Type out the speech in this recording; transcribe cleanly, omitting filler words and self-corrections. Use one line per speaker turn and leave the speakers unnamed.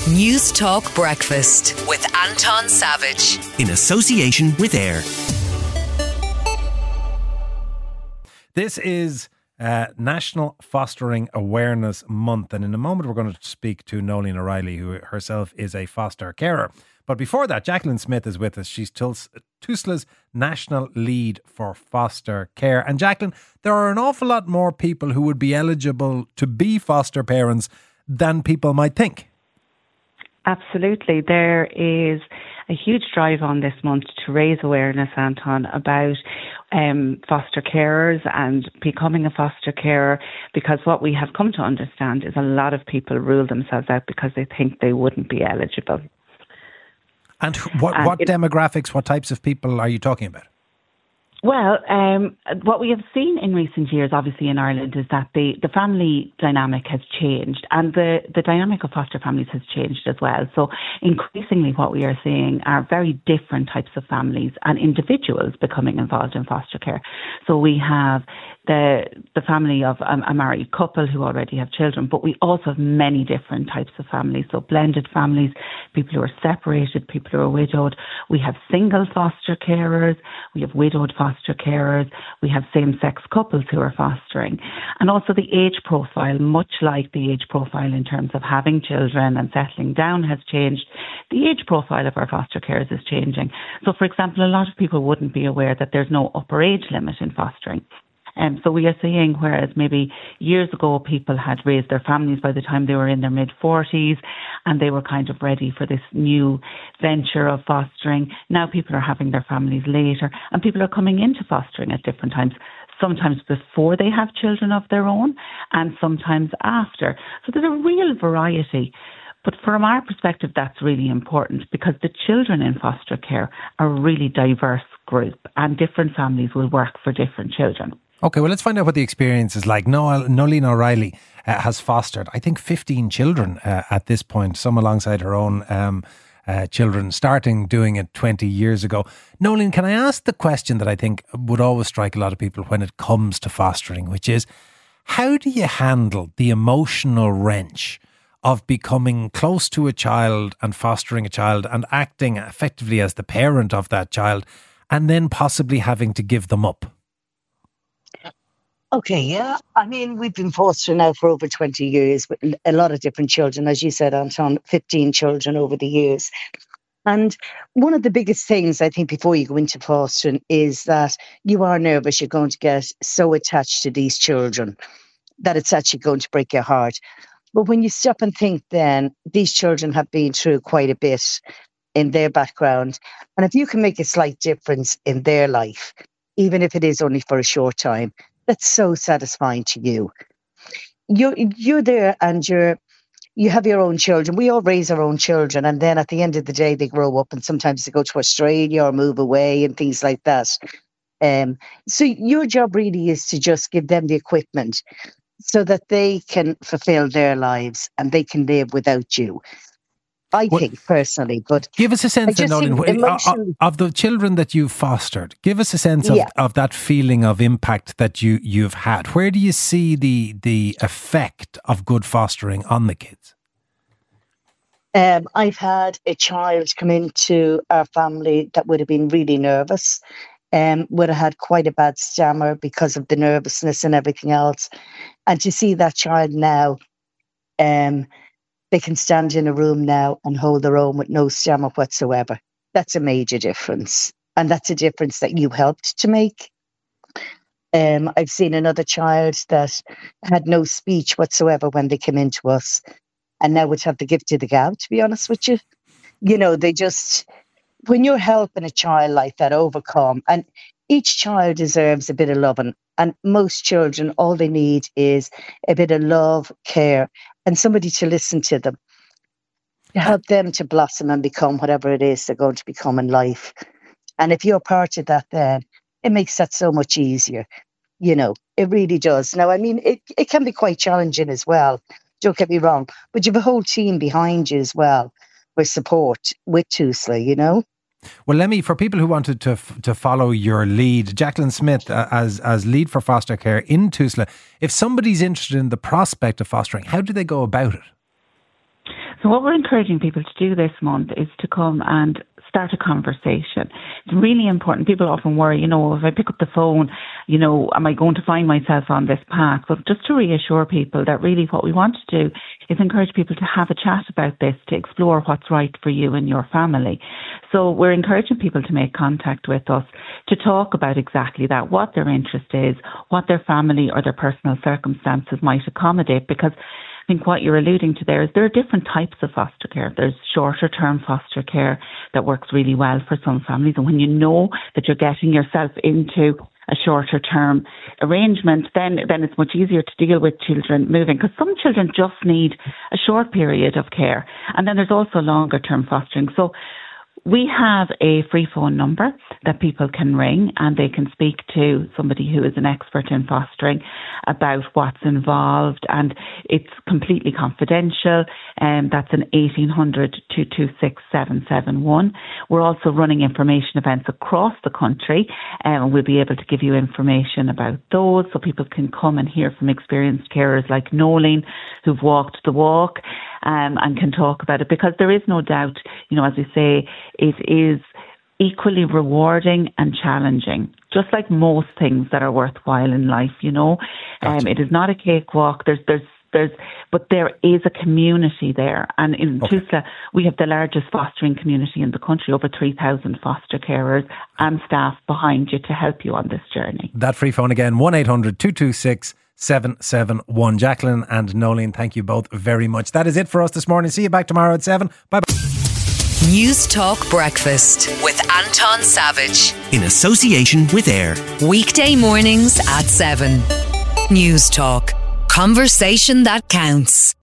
News Talk Breakfast with Anton Savage.
In association with AIR.
This is National Fostering Awareness Month, and in a moment we're going to speak to Nolene O'Reilly, who herself is a foster carer. But before that, Jacqueline Smith is with us. She's Tusla's national lead for foster care. And Jacqueline, there are an awful lot more people who would be eligible to be foster parents than people might think.
Absolutely. There is a huge drive on this month to raise awareness, Anton, about foster carers and becoming a foster carer, because what we have come to understand is a lot of people rule themselves out because they think they wouldn't be eligible.
And what demographics, what types of people are you talking about?
Well, what we have seen in recent years, obviously in Ireland, is that the family dynamic has changed, and the dynamic of foster families has changed as well. So increasingly what we are seeing are very different types of families and individuals becoming involved in foster care. So we have the family of a married couple who already have children, but we also have many different types of families. So blended families, people who are separated, people who are widowed. We have single foster carers, we have widowed foster carers, we have same-sex couples who are fostering. And also the age profile, much like the age profile in terms of having children and settling down has changed, the age profile of our foster carers is changing. So for example, a lot of people wouldn't be aware that there's no upper age limit in fostering. So we are seeing, whereas maybe years ago people had raised their families by the time they were in their mid-40s and they were kind of ready for this new venture of fostering, now people are having their families later, and people are coming into fostering at different times, sometimes before they have children of their own and sometimes after. So there's a real variety. But from our perspective, that's really important, because the children in foster care are a really diverse group and different families will work for different children.
Okay, well, let's find out what the experience is like. Nolene O'Reilly has fostered, I think, 15 children at this point, some alongside her own children, starting doing it 20 years ago. Nolene, can I ask the question that I think would always strike a lot of people when it comes to fostering, which is, how do you handle the emotional wrench of becoming close to a child and fostering a child and acting effectively as the parent of that child, and then possibly having to give them up?
Okay, yeah. I mean, we've been fostering now for over 20 years with a lot of different children. As you said, Anton, 15 children over the years. And one of the biggest things, I think, before you go into fostering is that you are nervous you're going to get so attached to these children that it's actually going to break your heart. But when you stop and think, then these children have been through quite a bit in their background. And if you can make a slight difference in their life, even if it is only for a short time, that's so satisfying to you. You're there and you have your own children. We all raise our own children, and then at the end of the day, they grow up and sometimes they go to Australia or move away and things like that. So your job really is to just give them the equipment so that they can fulfill their lives and they can live without you. I think personally, but
give us a sense, Nolene, of the children that you've fostered. Give us a sense of that feeling of impact that you've had. Where do you see the effect of good fostering on the kids?
I've had a child come into our family that would have been really nervous, would have had quite a bad stammer because of the nervousness and everything else. And to see that child now, they can stand in a room now and hold their own with no stammer whatsoever. That's a major difference. And that's a difference that you helped to make. I've seen another child that had no speech whatsoever when they came into us and now would have the gift of the gab, to be honest with you. You know, they just, when you're helping a child like that overcome, and each child deserves a bit of loving. And most children, all they need is a bit of love, care, and somebody to listen to them, to help them to blossom and become whatever it is they're going to become in life. And if you're part of that, then it makes that so much easier. You know, it really does. Now, I mean, it can be quite challenging as well. Don't get me wrong. But you have a whole team behind you as well with support with Tusla, you know.
Well, for people who wanted to follow your lead, Jacqueline Smith, as lead for foster care in Tusla, if somebody's interested in the prospect of fostering, how do they go about it?
So what we're encouraging people to do this month is to come and start a conversation. It's really important. People often worry, if I pick up the phone, am I going to find myself on this path? But just to reassure people that really what we want to do is encourage people to have a chat about this, to explore what's right for you and your family. So we're encouraging people to make contact with us to talk about exactly that, what their interest is, what their family or their personal circumstances might accommodate, because I think what you're alluding to there is there are different types of foster care. There's shorter term foster care that works really well for some families. And when you know that you're getting yourself into a shorter term arrangement, then it's much easier to deal with children moving, because some children just need a short period of care. And then there's also longer term fostering. So we have a free phone number that people can ring, and they can speak to somebody who is an expert in fostering about what's involved, and it's completely confidential. That's an 1800 226 771. We're also running information events across the country, and we'll be able to give you information about those, so people can come and hear from experienced carers like Nolene, who've walked the walk, and can talk about it, because there is no doubt, as we say, it is equally rewarding and challenging, just like most things that are worthwhile in life.
Gotcha.
It is not a cakewalk. But there is a community there, and in Tusla we have the largest fostering community in the country, over 3,000 foster carers and staff behind you to help you on this journey.
That free phone again, 1-800-226-771. Jacqueline and Nolene, thank you both very much. That is it for us this morning. See you back tomorrow at 7. Bye bye.
News Talk Breakfast with Anton Savage.
In association with AIR.
Weekday mornings at 7. News Talk. Conversation that counts.